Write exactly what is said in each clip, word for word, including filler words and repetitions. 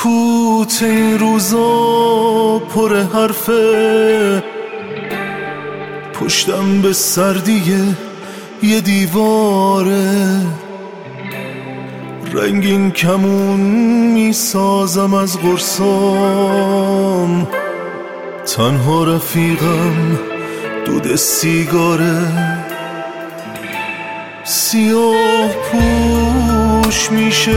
سکوت این روزا پر حرفه، پشتم به سردیه یه دیواره، رنگین کمون میسازم از قرصام، تنها رفیقم دود سیگاره، سیاه پوش میشه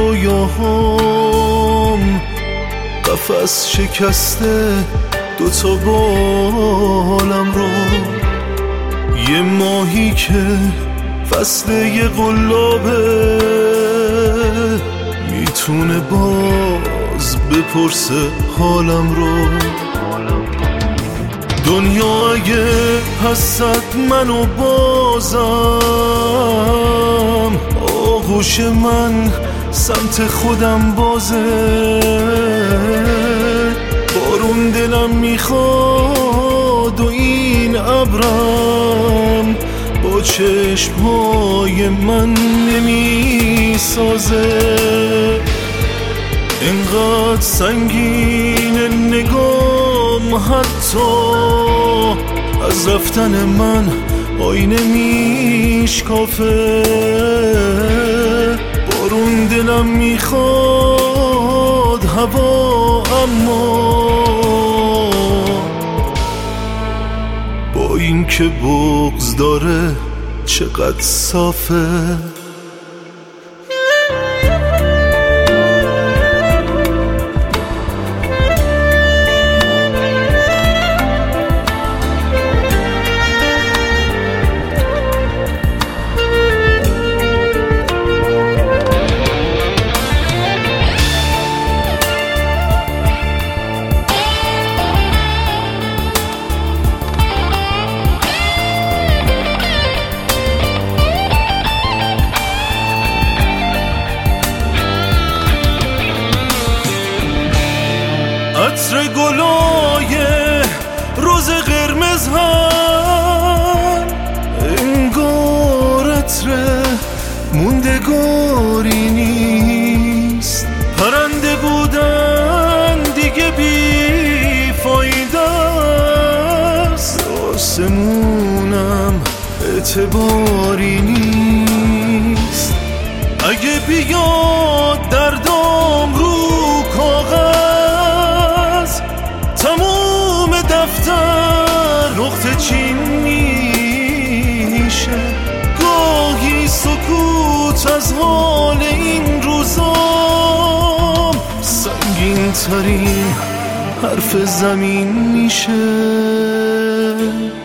رویاهام، قفس شکسته دوتا بالم رو، یه ماهی که فصل یه قلابه، میتونه باز بپرسه حالم رو. دنیا اگه هست منو بازم، آغوش من سمت خودم بازه، بارون دلم میخواد و این ابرم با چشمهای من نمیسازه، اینقدر سنگین نگام حتی از رفتن من آینه میشکافه، بارون دلم میخواد هوا، اما با این که بغض داره چقدر صافه. عطر گلای روز قرمز هم، انگار عطر موندگاری نیست، پرنده بودن دیگه بی فایده است، آسمونم اعتباری نیست، اگه بیاد دردام رو کاغذ، تموم دفتر نقطه چین میشه، گاهی سکوت از حال این روزام سنگین ترین حرف زمین میشه.